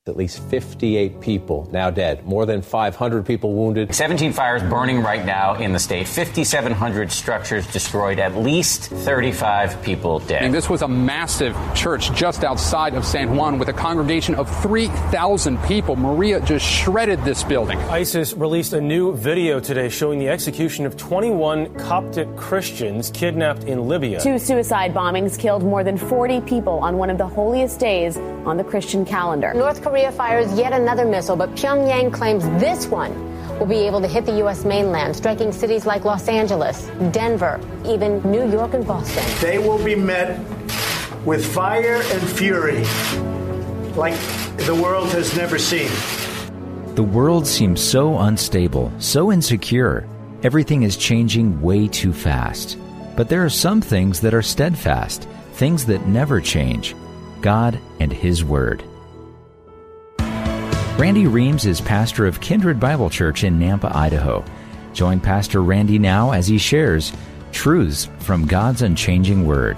At least 58 people now dead, more than 500 people wounded. 17 fires burning right now in the state, 5,700 structures destroyed, at least 35 people dead. And this was a massive church just outside of San Juan with a congregation of 3,000 people. Maria just shredded this building. ISIS released a new video today showing the execution of 21 Coptic Christians kidnapped in Libya. 2 suicide bombings killed more than 40 people on one of the holiest days on the Christian calendar. North Korea fires yet another missile, but Pyongyang claims this one will be able to hit the U.S. mainland, striking cities like Los Angeles, Denver, even New York and Boston. They will be met with fire and fury like the world has never seen. The world seems so unstable, so insecure. Everything is changing way too fast. But there are some things that are steadfast, things that never change. God and His Word. Randy Reams is pastor of Kindred Bible Church in Nampa, Idaho. Join Pastor Randy now as he shares truths from God's unchanging Word.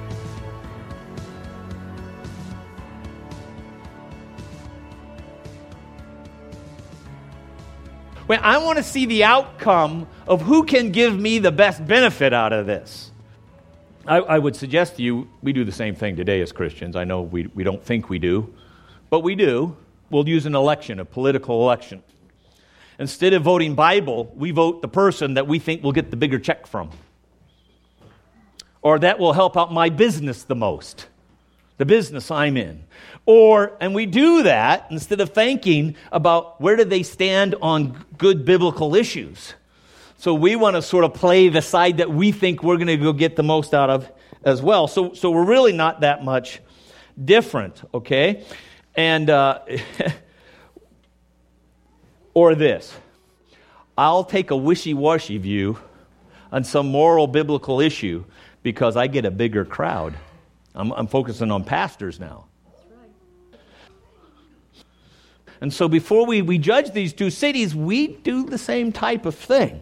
Well, I want to see the outcome of who can give me the best benefit out of this. I would suggest to you, we do the same thing today as Christians. I know we don't think we do, but we do. We'll use an election, a political election. Instead of voting Bible, we vote the person that we think will get the bigger check from. Or that will help out my business the most, the business I'm in. And we do that instead of thinking about where do they stand on good biblical issues. So we want to sort of play the side that we think we're going to go get the most out of as well. So we're really not that much different, okay? And, or this, I'll take a wishy-washy view on some moral biblical issue because I get a bigger crowd. I'm focusing on pastors now. And so before we judge these two cities, we do the same type of thing.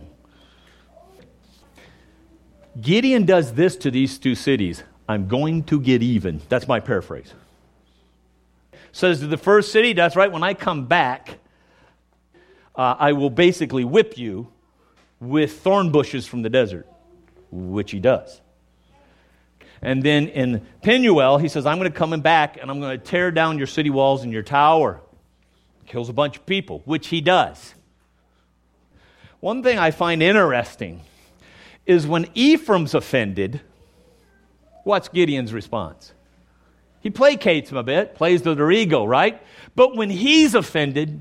Gideon does this to these two cities. I'm going to get even. That's my paraphrase. Says to the first city, that's right, when I come back, I will basically whip you with thorn bushes from the desert, which he does. And then in Penuel, he says, I'm going to come back and I'm going to tear down your city walls and your tower. Kills a bunch of people, which he does. One thing I find interesting is when Ephraim's offended, what's Gideon's response? He placates him a bit, plays to their ego, right? But when he's offended,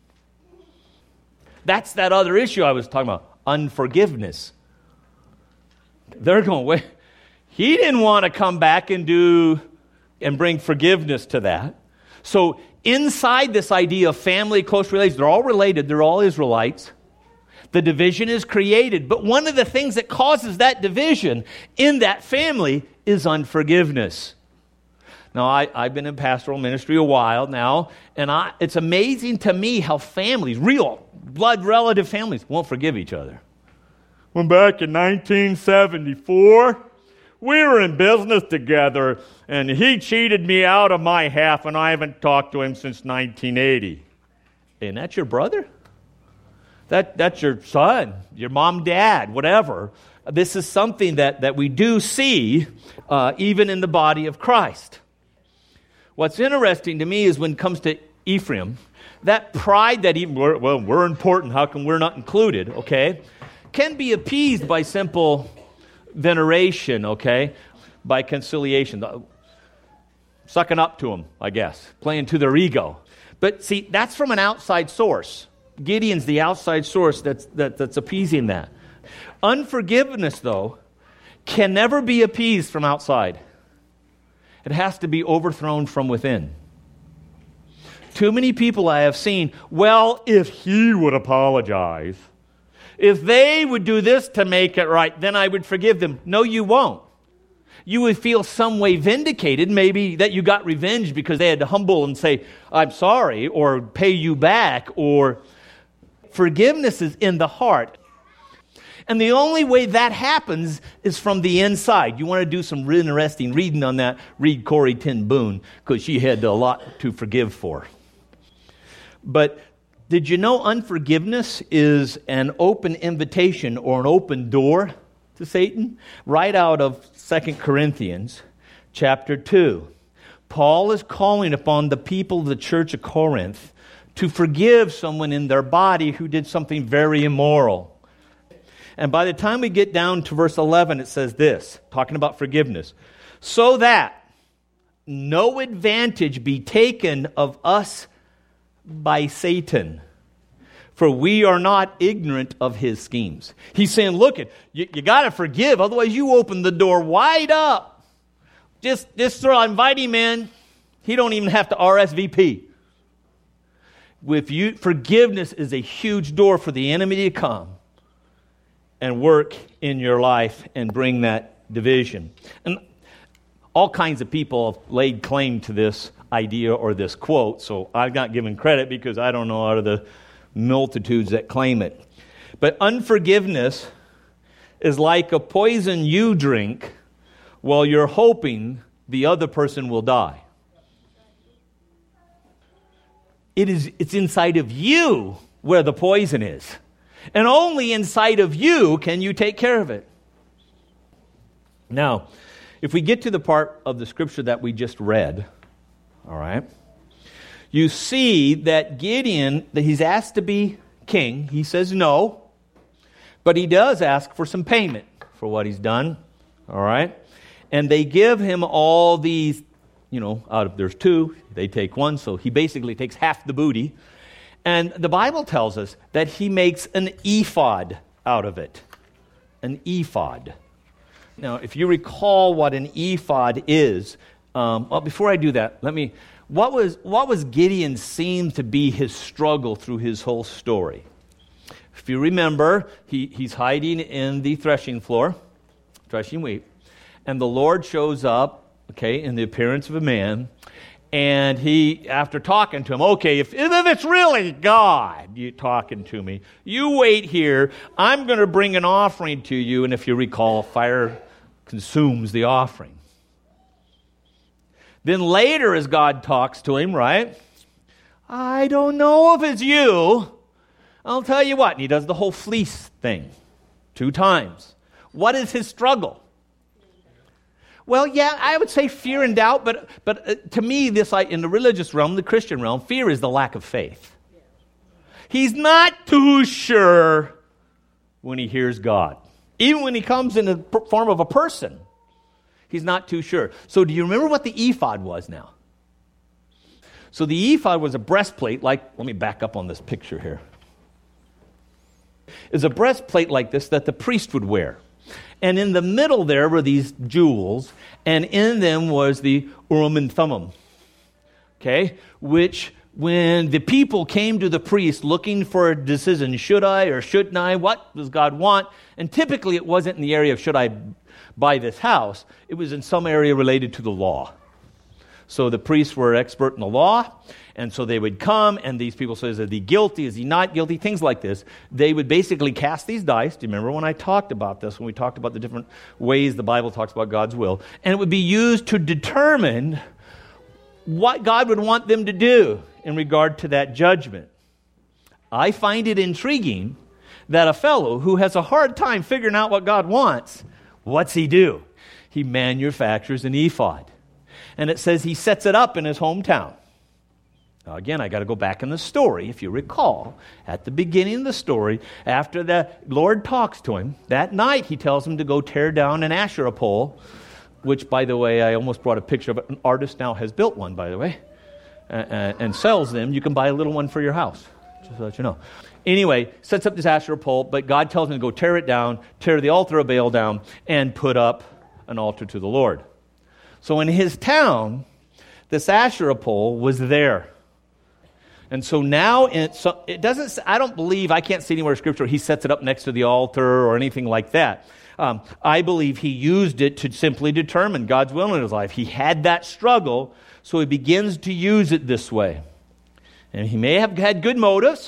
that's that other issue I was talking about, unforgiveness. They're going, wait, he didn't want to come back and bring forgiveness to that. So inside this idea of family, close relations, they're all related, they're all Israelites. The division is created. But one of the things that causes that division in that family is unforgiveness. Now, I've been in pastoral ministry a while now, and it's amazing to me how families, real blood relative families, won't forgive each other. When back in 1974, we were in business together, and he cheated me out of my half, and I haven't talked to him since 1980. And that's your brother? That's your son, your mom, dad, whatever. This is something that we do see even in the body of Christ. What's interesting to me is when it comes to Ephraim, that pride that we're important, how come we're not included, okay, can be appeased by simple veneration, okay, by conciliation, sucking up to them, I guess, playing to their ego. But see, that's from an outside source. Gideon's the outside source that's appeasing that. Unforgiveness, though, can never be appeased from outside. It has to be overthrown from within. Too many people I have seen, well, if he would apologize, if they would do this to make it right, then I would forgive them. No, you won't. You would feel some way vindicated, maybe that you got revenge because they had to humble and say, I'm sorry, or pay you back, or forgiveness is in the heart. And the only way that happens is from the inside. You want to do some interesting reading on that, read Corrie ten Boom, because she had a lot to forgive for. But did you know unforgiveness is an open invitation or an open door to Satan? Right out of 2 Corinthians chapter 2. Paul is calling upon the people of the church of Corinth to forgive someone in their body who did something very immoral. And by the time we get down to verse 11, it says this, talking about forgiveness. So that no advantage be taken of us by Satan, for we are not ignorant of his schemes. He's saying, look, you got to forgive, otherwise you open the door wide up. Just invite him in. He don't even have to RSVP. Forgiveness is a huge door for the enemy to come and work in your life and bring that division. And all kinds of people have laid claim to this idea or this quote, so I'm not giving credit because I don't know out of the multitudes that claim it. But unforgiveness is like a poison you drink while you're hoping the other person will die. It's inside of you where the poison is. And only inside of you can you take care of it. Now, if we get to the part of the scripture that we just read, all right, you see that Gideon, that he's asked to be king. He says no, but he does ask for some payment for what he's done, all right? And they give him all these, out of there's two, they take one, so he basically takes half the booty. And the Bible tells us that he makes an ephod out of it. An ephod. Now, if you recall what an ephod is, before I do that, what was Gideon seem to be his struggle through his whole story? If you remember, he's hiding in the threshing floor, threshing wheat, and the Lord shows up, in the appearance of a man, and he, after talking to him, if it's really God you talking to me, you wait here, I'm going to bring an offering to you, and if you recall, fire consumes the offering. Then later as God talks to him, right? I don't know if it's you. I'll tell you what. And he does the whole fleece thing 2 times. What is his struggle? Well, yeah, I would say fear and doubt, but to me, this in the religious realm, the Christian realm, fear is the lack of faith. He's not too sure when he hears God. Even when he comes in the form of a person, he's not too sure. So do you remember what the ephod was now? So the ephod was a breastplate let me back up on this picture here. It's a breastplate like this that the priest would wear. And in the middle there were these jewels, and in them was the Urim and Thummim, which when the people came to the priest looking for a decision, should I or shouldn't I, what does God want? And typically it wasn't in the area of should I buy this house, it was in some area related to the law. So the priests were expert in the law, and so they would come, and these people said, is he guilty, is he not guilty, things like this. They would basically cast these dice. Do you remember when I talked about this, when we talked about the different ways the Bible talks about God's will? And it would be used to determine what God would want them to do in regard to that judgment. I find it intriguing that a fellow who has a hard time figuring out what God wants, what's he do? He manufactures an ephod. And it says he sets it up in his hometown. Now again, I got to go back in the story. If you recall, at the beginning of the story, after the Lord talks to him, that night he tells him to go tear down an Asherah pole, which, by the way, I almost brought a picture of it. An artist now has built one, by the way, and sells them. You can buy a little one for your house, just to let you know. Anyway, sets up this Asherah pole, but God tells him to go tear it down, tear the altar of Baal down, and put up an altar to the Lord. So in his town, this Asherah pole was there. And so now, it doesn't, I don't believe, I can't see anywhere in Scripture he sets it up next to the altar or anything like that. I believe he used it to simply determine God's will in his life. He had that struggle, so he begins to use it this way. And he may have had good motives,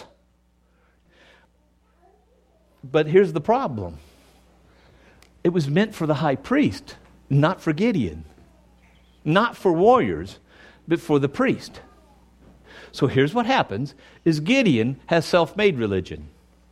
but here's the problem. It was meant for the high priest, not for Gideon. Not for warriors, but for the priest. So here's what happens, is Gideon has self-made religion.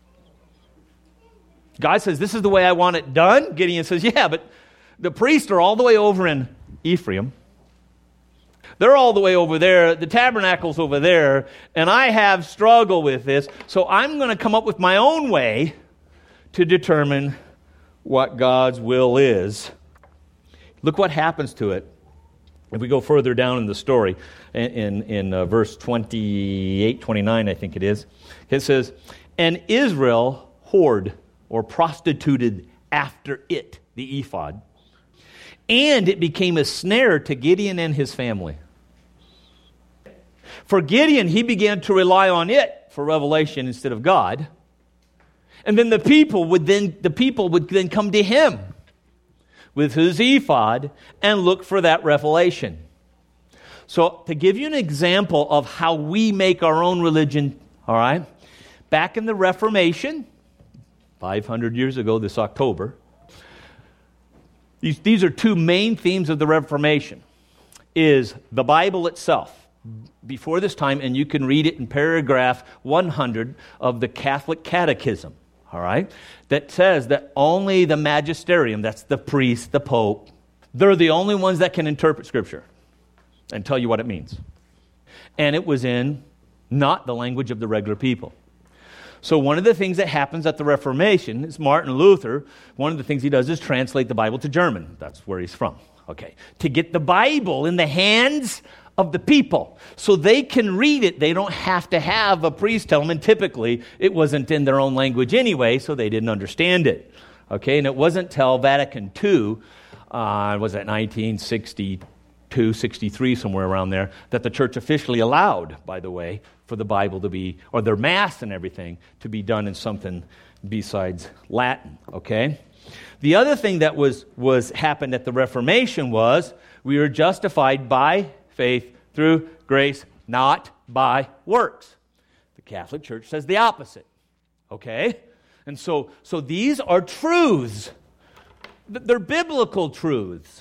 God says, this is the way I want it done. Gideon says, yeah, but the priests are all the way over in Ephraim. They're all the way over there. The tabernacle's over there. And I have struggled with this. So I'm going to come up with my own way to determine what God's will is. Look what happens to it. If we go further down in the story, in verse 28, 29, I think it is, it says, and Israel whored or prostituted after it, the ephod, and it became a snare to Gideon and his family. For Gideon, he began to rely on it for revelation instead of God. And then the people would then come to him with his ephod and look for that revelation. So to give you an example of how we make our own religion, all right, back in the Reformation, 500 years ago this October, these are two main themes of the Reformation, is the Bible itself. Before this time, and you can read it in paragraph 100 of the Catholic Catechism, all right, that says that only the magisterium, that's the priest, the pope, they're the only ones that can interpret Scripture and tell you what it means. And it was in not the language of the regular people. So one of the things that happens at the Reformation is Martin Luther, one of the things he does is translate the Bible to German. That's where he's from. Okay. To get the Bible in the hands of the people so they can read it. They don't have to have a priest tell them, and typically it wasn't in their own language anyway, so they didn't understand it. Okay, and it wasn't till Vatican II, was that 1962, 63, somewhere around there, that the church officially allowed, by the way, for the Bible to be, or their Mass and everything, to be done in something besides Latin, okay? The other thing that was happened at the Reformation was we were justified by faith through grace, not by works. The Catholic Church says the opposite, okay? And so these are truths. They're biblical truths.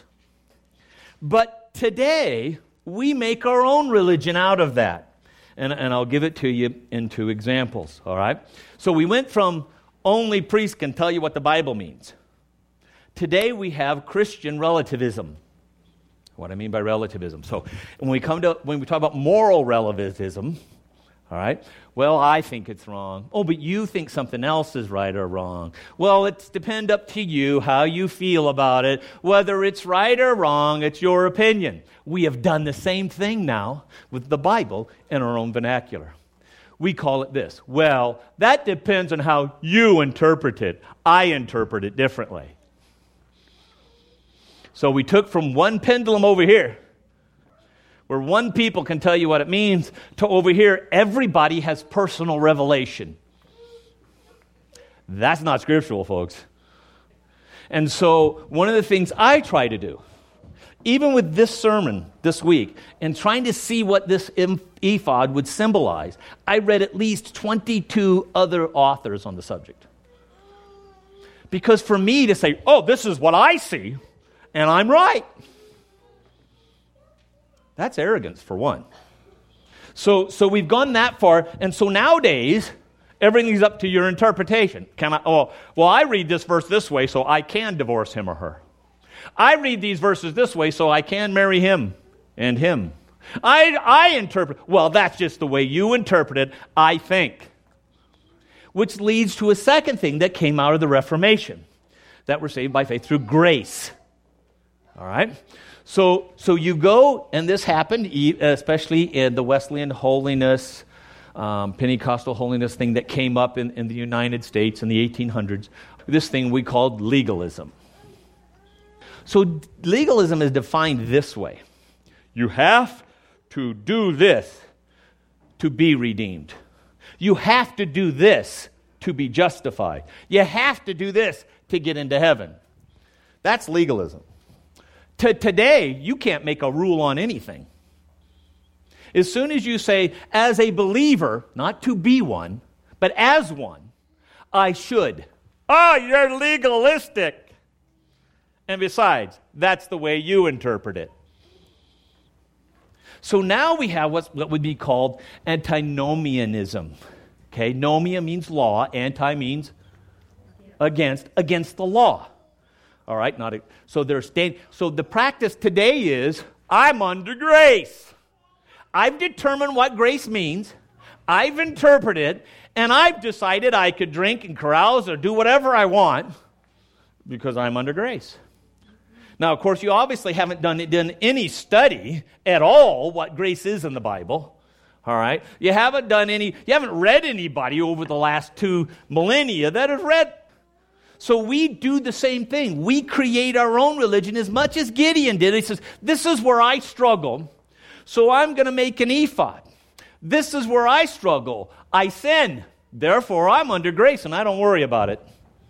But today, we make our own religion out of that. And I'll give it to you in two examples, all right? So we went from only priests can tell you what the Bible means. Today we have Christian relativism. What I mean by relativism. So when we talk about moral relativism, all right, well, I think it's wrong. Oh, but you think something else is right or wrong. Well, it's depend up to you how you feel about it. Whether it's right or wrong, it's your opinion. We have done the same thing now with the Bible in our own vernacular. We call it this. Well, that depends on how you interpret it. I interpret it differently. So we took from one pendulum over here, where one people can tell you what it means, to over here, everybody has personal revelation. That's not scriptural, folks. And so one of the things I try to do, even with this sermon this week, and trying to see what this ephod would symbolize, I read at least 22 other authors on the subject. Because for me to say, oh, this is what I see, and I'm right, that's arrogance, for one. So we've gone that far, and so nowadays, everything's up to your interpretation. I read this verse this way, so I can divorce him or her. I read these verses this way, so I can marry him and him. I interpret, well, that's just the way you interpret it, I think. Which leads to a second thing that came out of the Reformation, that we're saved by faith through grace. All right? So you go, and this happened especially in the Wesleyan holiness, Pentecostal holiness thing that came up in the United States in the 1800s, this thing we called legalism. So legalism is defined this way. You have to do this to be redeemed. You have to do this to be justified. You have to do this to get into heaven. That's legalism. Today, you can't make a rule on anything. As soon as you say, as a believer, not to be one, but as one, I should. Oh, you're legalistic. And besides, that's the way you interpret it. So now we have what would be called antinomianism. Okay, nomia means law, anti means against the law. All right, so the practice today is, I'm under grace. I've determined what grace means. I've interpreted it, and I've decided I could drink and carouse or do whatever I want because I'm under grace. Now, of course, you obviously haven't done any study at all what grace is in the Bible. All right? You haven't read anybody over the last 2 millennia that has read. So we do the same thing. We create our own religion as much as Gideon did. He says, this is where I struggle, so I'm going to make an ephod. This is where I struggle. I sin. Therefore, I'm under grace, and I don't worry about it.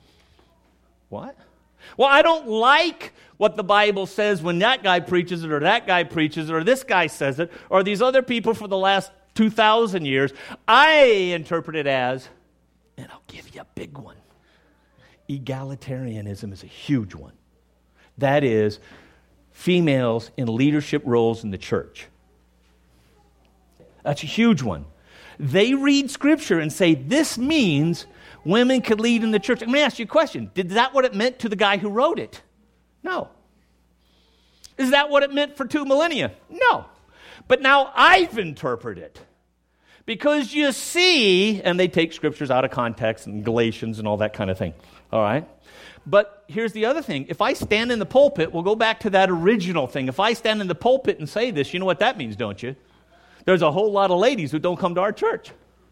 What? Well, I don't like what the Bible says when that guy preaches it, or that guy preaches it, or this guy says it, or these other people for the last 2,000 years. I interpret it as, and I'll give you a big one. Egalitarianism is a huge one. That is, females in leadership roles in the church. That's a huge one. They read Scripture and say, this means women could lead in the church. Let me ask you a question. Is that what it meant to the guy who wrote it? No. Is that what it meant for 2 millennia? No. But now I've interpreted it. Because you see, and they take Scriptures out of context and Galatians and all that kind of thing. All right? But here's the other thing. If I stand in the pulpit, we'll go back to that original thing. If I stand in the pulpit and say this, you know what that means, don't you? There's a whole lot of ladies who don't come to our church.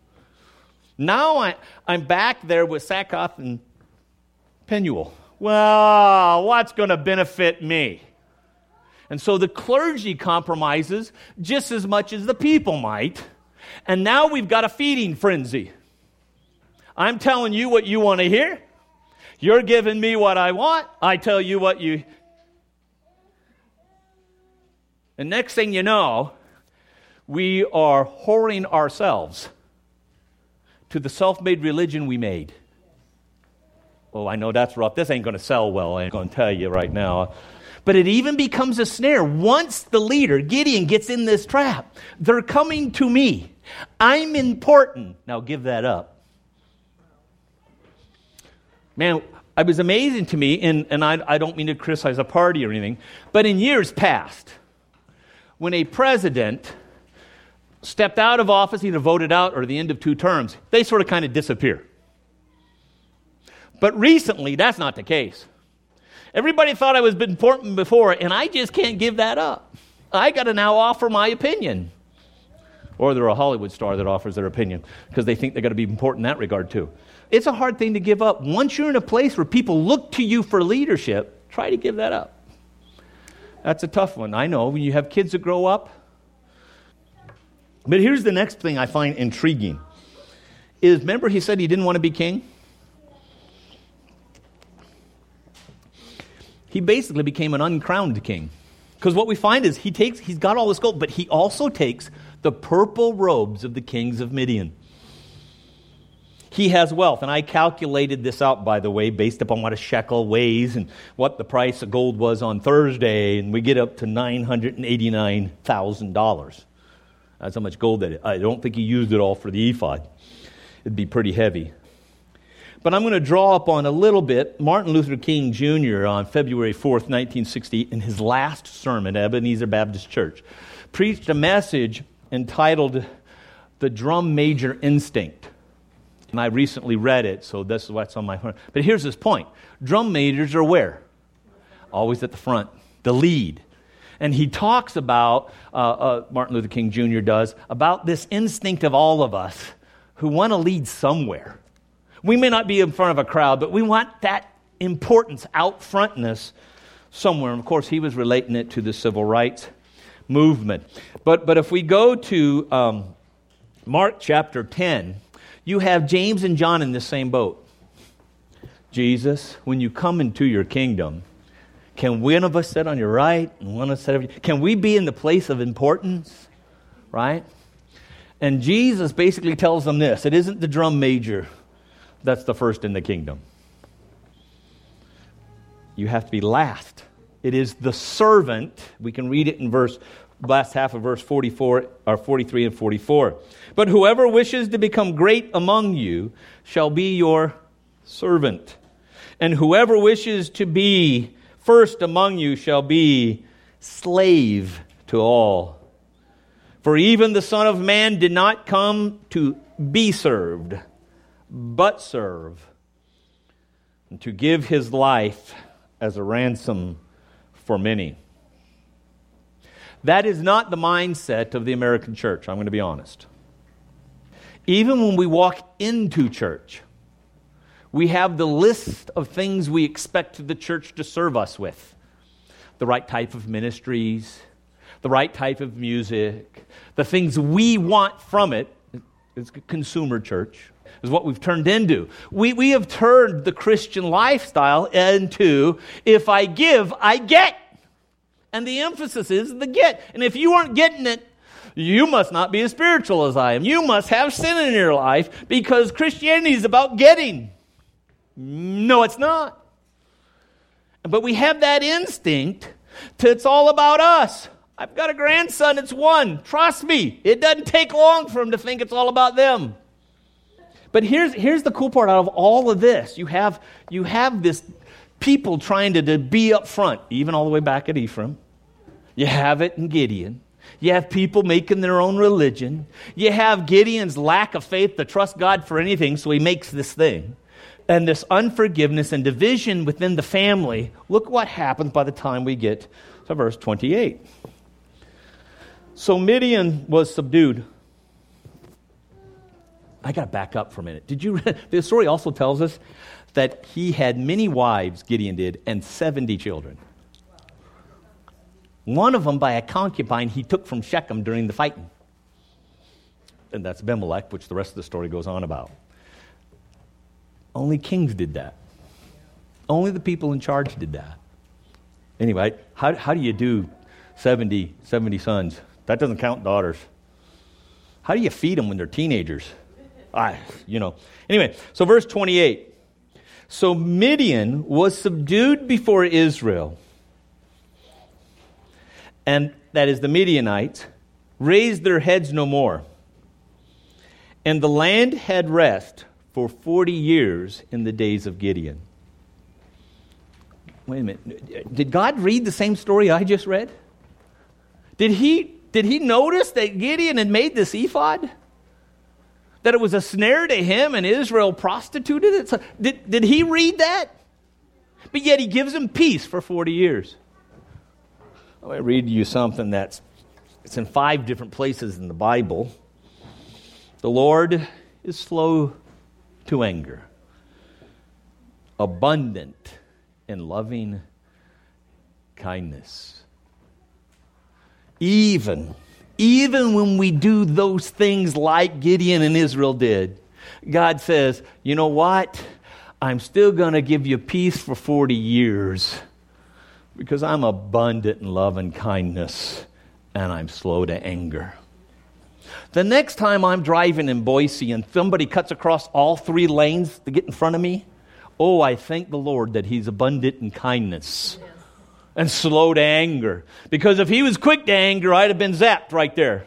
Now I'm back there with sackcloth and penuel. Well, what's going to benefit me? And so the clergy compromises just as much as the people might. And now we've got a feeding frenzy. I'm telling you what you want to hear. You're giving me what I want. I tell you what you... And next thing you know, we are whoring ourselves to the self-made religion we made. Oh, I know that's rough. This ain't going to sell well, I'm going to tell you right now. But it even becomes a snare. Once the leader, Gideon, gets in this trap, they're coming to me. I'm important. Now give that up. Man, it was amazing to me, and I don't mean to criticize a party or anything, but in years past, when a president stepped out of office, either voted out or the end of 2 terms, they sort of kind of disappear. But recently, that's not the case. Everybody thought I was important before, and I just can't give that up. I got to now offer my opinion. Or they're a Hollywood star that offers their opinion because they think they're going to be important in that regard too. It's a hard thing to give up. Once you're in a place where people look to you for leadership, try to give that up. That's a tough one. I know when you have kids that grow up. But here's the next thing I find intriguing. Is remember he said he didn't want to be king? He basically became an uncrowned king. Because what we find is he's got all this gold, but he also takes the purple robes of the kings of Midian. He has wealth, and I calculated this out, by the way, based upon what a shekel weighs and what the price of gold was on Thursday, and we get up to $989,000. That's how much gold that is. I don't think he used it all for the ephod. It'd be pretty heavy. But I'm going to draw up on a little bit. Martin Luther King Jr. on February 4th, 1968, in his last sermon at Ebenezer Baptist Church, preached a message entitled The Drum Major Instinct. And I recently read it, so this is what's on my heart. But here's his point. Drum majors are where? Always at the front, the lead. And he talks about, Martin Luther King Jr. does, about this instinct of all of us who want to lead somewhere. We may not be in front of a crowd, but we want that importance, out frontness somewhere. And of course, he was relating it to the civil rights movement. But if we go to Mark chapter 10, you have James and John in the same boat. Jesus, when you come into your kingdom, can one of us sit on your right and one of us sit over? Can we be in the place of importance? Right? And Jesus basically tells them this. It isn't the drum major that's the first in the kingdom. You have to be last. It is the servant. We can read it in verse last half of verse 44 or 43 and 44. But whoever wishes to become great among you shall be your servant. And whoever wishes to be first among you shall be slave to all. For even the Son of Man did not come to be served, but serve, and to give his life as a ransom for many. That is not the mindset of the American church, I'm going to be honest. Even when we walk into church, we have the list of things we expect the church to serve us with. The right type of ministries, the right type of music, the things we want from it. It's a consumer church, is what we've turned into. We have turned the Christian lifestyle into, if I give, I get. And the emphasis is the get. And if you aren't getting it, you must not be as spiritual as I am. You must have sin in your life, because Christianity is about getting. No, it's not. But we have that instinct to it's all about us. I've got a grandson, it's one. Trust me, it doesn't take long for him to think it's all about them. But here's the cool part out of all of this. You have this people trying to be up front, even all the way back at Ephraim. You have it in Gideon. You have people making their own religion. You have Gideon's lack of faith to trust God for anything, so he makes this thing. And this unforgiveness and division within the family. Look what happens by the time we get to verse 28. So Midian was subdued. I got to back up for a minute. The story also tells us that he had many wives, Gideon did, and 70 children. One of them by a concubine he took from Shechem during the fighting. And that's Abimelech, which the rest of the story goes on about. Only kings did that. Only the people in charge did that. Anyway, how do you do 70 sons? That doesn't count daughters. How do you feed them when they're teenagers? Anyway, so verse 28. So Midian was subdued before Israel. And that is the Midianites raised their heads no more. And the land had rest for 40 years in the days of Gideon. Wait a minute. Did God read the same story I just read? Did he notice that Gideon had made this ephod? That it was a snare to him and Israel prostituted it? So did he read that? But yet he gives them peace for 40 years. I want to read you something it's in 5 different places in the Bible. The Lord is slow to anger, abundant in loving kindness. Even when we do those things like Gideon and Israel did, God says, you know what? I'm still going to give you peace for 40 years because I'm abundant in love and kindness and I'm slow to anger. The next time I'm driving in Boise and somebody cuts across all 3 lanes to get in front of me, I thank the Lord that He's abundant in kindness and slow to anger. Because if He was quick to anger, I'd have been zapped right there.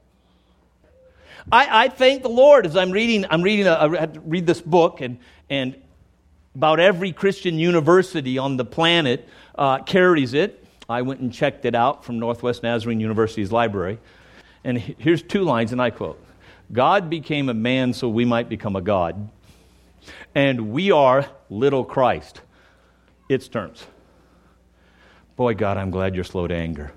I thank the Lord as I had to read this book, and about every Christian university on the planet carries it. I went and checked it out from Northwest Nazarene University's library. And here's 2 lines, and I quote, God became a man so we might become a God. And we are little Christ. Its terms. Boy, God, I'm glad you're slow to anger.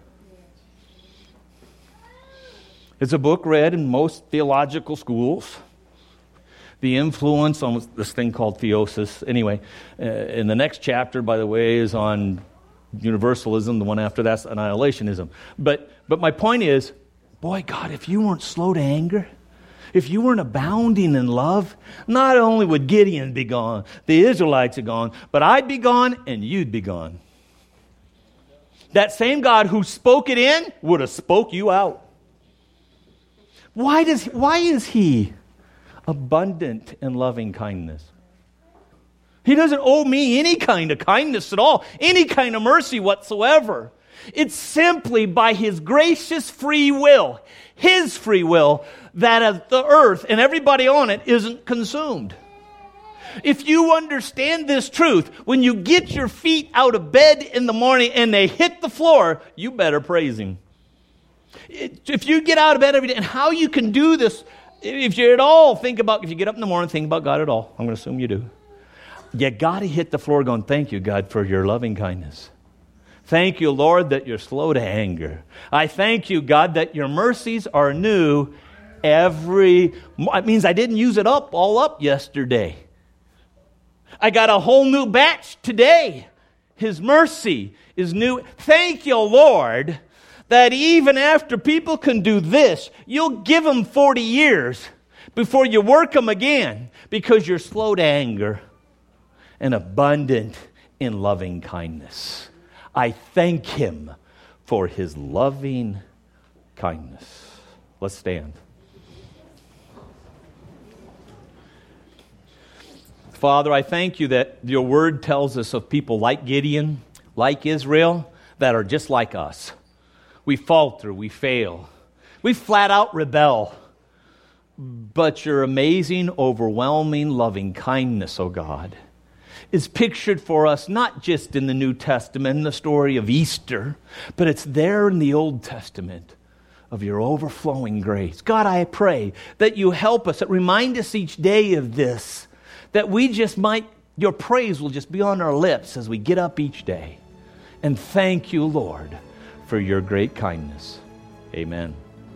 It's a book read in most theological schools. The influence on this thing called theosis. Anyway, in the next chapter, by the way, is on universalism. The one after that's annihilationism. But my point is, boy, God, if you weren't slow to anger, if you weren't abounding in love, not only would Gideon be gone, the Israelites are gone, but I'd be gone and you'd be gone. That same God who spoke it in would have spoke you out. Why is He abundant in loving kindness? He doesn't owe me any kind of kindness at all, any kind of mercy whatsoever. It's simply by His gracious free will, His free will, that the earth and everybody on it isn't consumed. If you understand this truth, when you get your feet out of bed in the morning and they hit the floor, you better praise Him. If you get out of bed every day, and how you can do this, if you at all think about, if you get up in the morning, think about God at all, I'm going to assume you do. You got to hit the floor going, thank you, God, for your loving kindness. Thank you, Lord, that you're slow to anger. I thank you, God, that your mercies are new it means I didn't use it all up yesterday. I got a whole new batch today. His mercy is new. Thank you, Lord, that even after people can do this, you'll give them 40 years before you work them again, because you're slow to anger and abundant in loving kindness. I thank Him for His loving kindness. Let's stand. Father, I thank you that your word tells us of people like Gideon, like Israel, that are just like us. We falter, we fail. We flat out rebel. But your amazing, overwhelming loving kindness, oh God, is pictured for us not just in the New Testament, in the story of Easter, but it's there in the Old Testament of your overflowing grace. God, I pray that you help us, that remind us each day of this, that we just might, your praise will just be on our lips as we get up each day. And thank you, Lord, for your great kindness. Amen.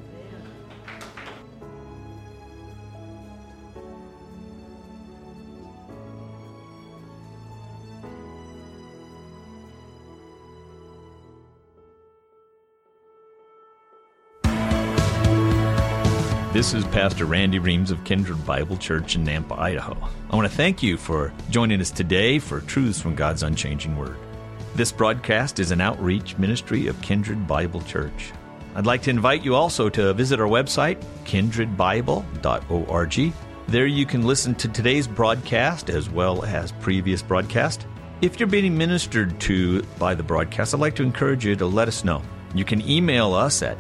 This is Pastor Randy Reams of Kindred Bible Church in Nampa, Idaho. I want to thank you for joining us today for Truths from God's Unchanging Word. This broadcast is an outreach ministry of Kindred Bible Church. I'd like to invite you also to visit our website, kindredbible.org. There you can listen to today's broadcast as well as previous broadcasts. If you're being ministered to by the broadcast, I'd like to encourage you to let us know. You can email us at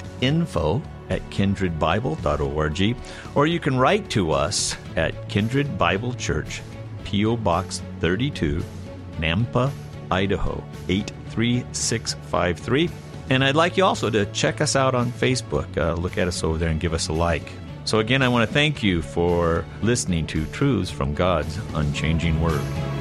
info@kindredbible.org, or you can write to us at Kindred Bible Church, P.O. Box 32, Nampa, Idaho, 83653. And I'd like you also to check us out on Facebook. Look at us over there and give us a like. So again, I want to thank you for listening to Truths from God's Unchanging Word.